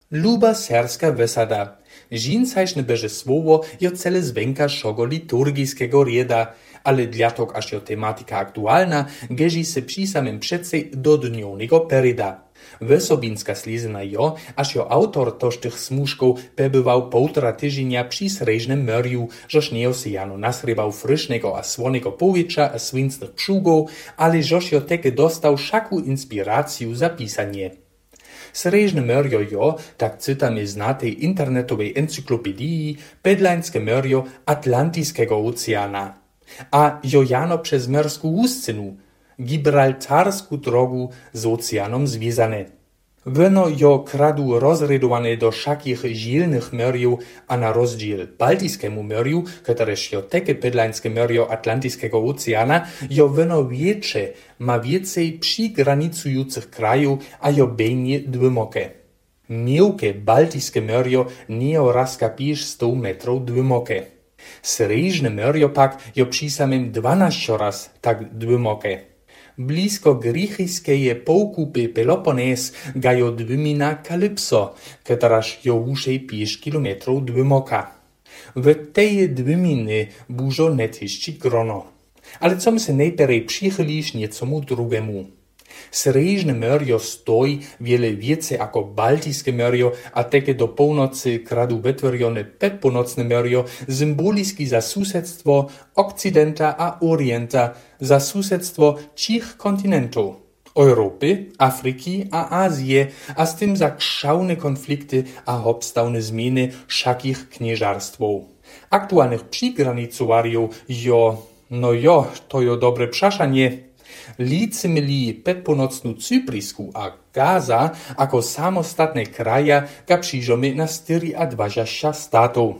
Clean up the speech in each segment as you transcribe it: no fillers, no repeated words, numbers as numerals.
Luba serska wysada. Žincajšne beže słowo jo cele zwenka šogo liturgijskiego rieda, ale dlatok aż jo tematika aktualna, geži se przy samym przedsej do dniownego perioda. Wysobinska slizena jo, aż jo autor tożtych smuszków pebywał półtora tydzienia przy srežnym mörju, żoż nie se jano nasrybał frysznego a słonego powietrza a swincnych pszugów, ale żoż jo teke dostał szaku inspiraciju za pisanie. Srežne mörjo jo, tak cytamy znatej internetowej encyklopedii, pedlańskie mörjo Atlantyjskiego Oceana. A jo jano przez morską łuscynu, Gibraltarsku drogu z oceanom związane. Wyno jo kradu rozredowane do szakich zilnych mörjów, a na rozdziel Baltyjskiemu mörju, któreż jo teke pedlańskie mörjo Atlantyjskiego Oceana, jo wyno większe, ma więcej przygranicujących krajów, a jo bejnie dwymoke. Miłkie Baltyjskie mörjo nie oraska pisz 100 metrów dwymoke. Srežne mörjo pak jo przy samym 12 raz tak dwymoke. Blisko grichijskeje półkupy Peloponez gajo dwymina Kalypso, któraż jo uszej 5 kilometrów dwymoka. W teje dwyminy bużo netyszci grono. Ale com se najperej przychyliš niecomu drugemu. Srežne mörjo stoi wiele więcej jako Baltyjskie mörjo, a teke do północy kradu wytworione pedpółnocne mörjo symboliski za susedstwo Okcidenta a Orienta, za susedstwo 3 kontynentów. Europy, Afryki a Azje, a z tym za krzałne konflikty a obstawne zmiany szakich knieżarstwów. Aktualnych przygranicuariów to jo dobre przaszanie. Licy myli pedpółnocnu Cyprysku a Gaza jako samostatne kraja ga przyjrzomy na 24 statów.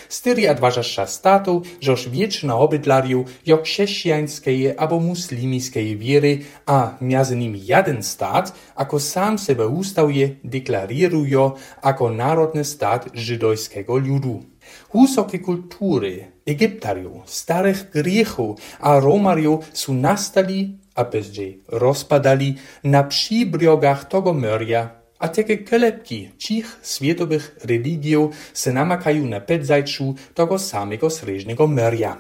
24 statów, żoż wieczna obydlariów jo chrześcijańskeje albo muslimskeje wiery, a między nimi jeden stat, jako sam sebe ustawuje, deklarują jako narodny stat żydowskiego ludu. Wysokie kultury Egiptariów, starych Griechów a Romariów są nastali, a bezdziej rozpadali na przybrogach tego mörja, a takie kelepki 3 światowych religijów se namakają na pedzajczu tego samego srežnego mörja.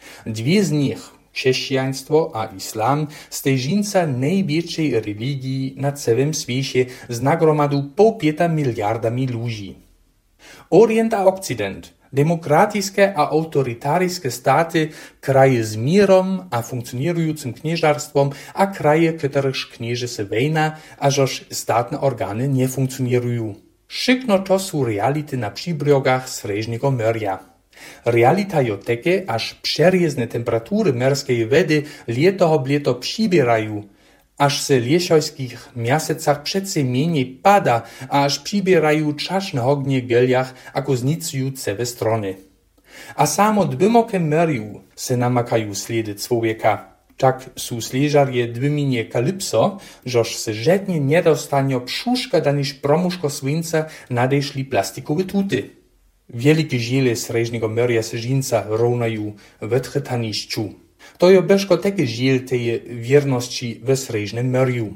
2 z nich, chrześcijaństwo a islam, z tej żinca największej religii na całym świecie z nagromadu 1,5 miliarda ludzi. Orient a Okcident, demokratijskie a autorytaryjskie staty, kraje z mirem a funkcjonującym knieżarstwom, a kraje, których knieży se wojna, a żoż statne organy nie funkcjonują. Szykno to są reality na przybrogach srežnego mörja. Realita jo takie, aż przerjezne temperatury morskiej wody leto przybierają, aż se liesiojskich miasecach przece mniej pada, a aż przybierają czaszne ognie geliach, ako znicują całe strony. A samo dwymoke mörju se namakają sledy człowieka. Tak są sleżarje dwyminie Kalypso, żoż se żetnie nie dostanio pszuszka daniż promuszko słońca nadejszli plastikowe tuty. Wielkie ziele srežnego mörja se żinca równają wytchytaniszczu. To jo beszko takie žiel teje wierności we srežnym mörju.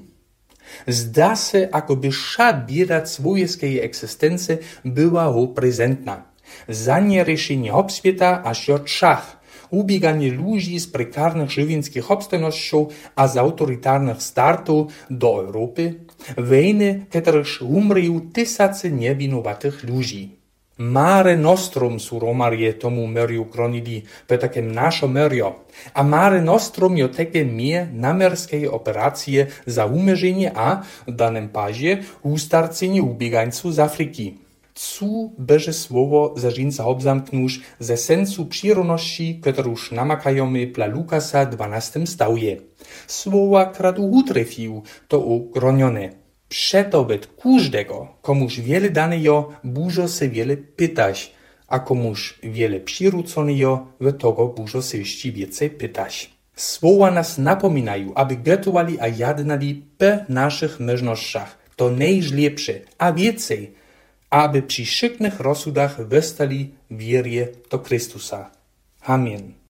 Zda se, ako by ša bieda swojskiej egzystencji była ho prezentna. Za nie ryszenie obswieta aż jo czach, ubieganie ludzi z prekarnych żywienskich obstojnością a z autorytarnych startów do Europy, wojny, których umrzeją tysace niewinowatych ludzi. Mare Nostrum su Romarje tomu mörju kronili, pe takem našo mörjo. A Mare Nostrum jo teke mije namerskeje operacje za umeženje a, v danem pažje, ustarcenje ubiegańców z Afryki. Cu beže słowo za žinca obzamknuš ze sensu przyrodności, któruż namakajomy pla Lukasa 12 stawje. Słowa kradu utrefił, to ugronione. Przeto wet każdego, komuż wiele dane jo, bużo se wiele pytaś, a komuż wiele przyrucone jo, w tego bużo se jeszcze więcej pytaś. Słowa nas napominają, aby gotowali a jadnali pe naszych możnościach, to najlepsze, a więcej, aby przy szyknych rozsudach wystali wierje do Chrystusa. Amen.